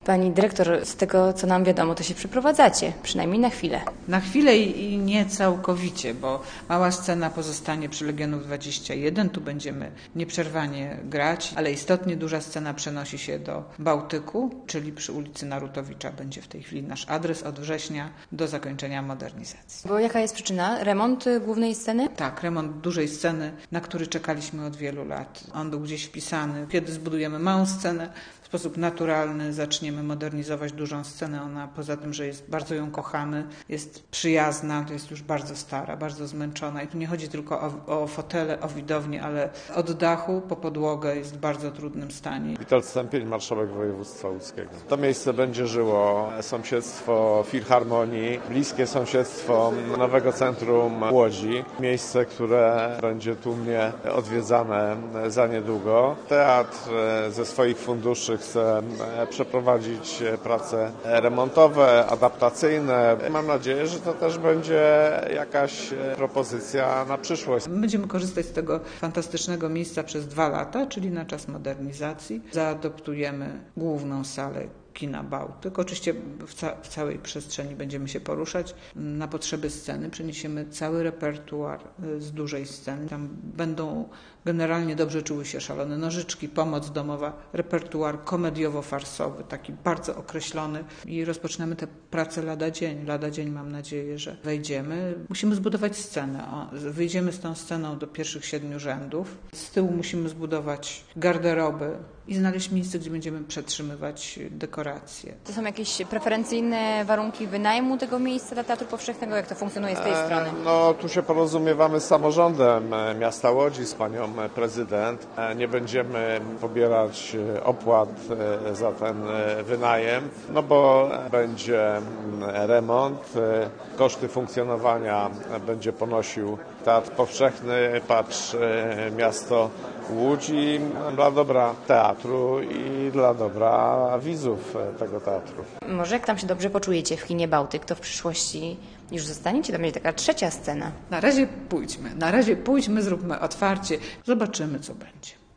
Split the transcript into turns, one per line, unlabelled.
Pani dyrektor, z tego co nam wiadomo, to się przeprowadzacie, przynajmniej na chwilę.
Na chwilę i nie całkowicie, bo mała scena pozostanie przy Legionów 21, tu będziemy nieprzerwanie grać, ale istotnie duża scena przenosi się do Bałtyku, czyli przy ulicy Narutowicza będzie w tej chwili nasz adres od września do zakończenia modernizacji.
Bo jaka jest przyczyna? Remont głównej sceny?
Tak, remont dużej sceny, na który czekaliśmy od wielu lat. On był gdzieś wpisany. Kiedy zbudujemy małą scenę, w sposób naturalny zaczniemy modernizować dużą scenę. Ona poza tym, że bardzo ją kochamy, jest przyjazna, to jest już bardzo stara, bardzo zmęczona. I tu nie chodzi tylko o fotele, o widownię, ale od dachu po podłogę jest w bardzo trudnym stanie.
Witold Stępień, marszałek województwa łódzkiego. To miejsce będzie żyło. Sąsiedztwo Filharmonii, bliskie sąsiedztwo nowego centrum Łodzi. Miejsce, które będzie tłumnie odwiedzane za niedługo. Teatr ze swoich funduszy chce przeprowadzić prace remontowe, adaptacyjne. Mam nadzieję, że to też będzie jakaś propozycja na przyszłość.
Będziemy korzystać z tego fantastycznego miejsca przez 2 lata, czyli na czas modernizacji. Zaadoptujemy główną salę Kina Bałtyk. Oczywiście w całej przestrzeni będziemy się poruszać. Na potrzeby sceny przeniesiemy cały repertuar z dużej sceny. Tam będą generalnie dobrze czuły się Szalone Nożyczki, Pomoc domowa, repertuar komediowo-farsowy, taki bardzo określony i rozpoczynamy tę pracę lada dzień. Lada dzień mam nadzieję, że wejdziemy. Musimy zbudować scenę. Wyjdziemy z tą sceną do pierwszych 7 rzędów. Z tyłu musimy zbudować garderoby i znaleźć miejsce, gdzie będziemy przetrzymywać dekoracje.
To są jakieś preferencyjne warunki wynajmu tego miejsca dla Teatru Powszechnego? Jak to funkcjonuje z tej strony?
No, tu się porozumiewamy z samorządem miasta Łodzi, z panią prezydent. Nie będziemy pobierać opłat za ten wynajem, no bo będzie remont, koszty funkcjonowania będzie ponosił Teatr Powszechny, patrz miasto Łódź dla dobra teatru i dla dobra widzów tego teatru.
Może jak tam się dobrze poczujecie w kinie Bałtyk, to w przyszłości już zostaniecie, to będzie taka trzecia scena.
Na razie pójdźmy, zróbmy otwarcie, zobaczymy co będzie.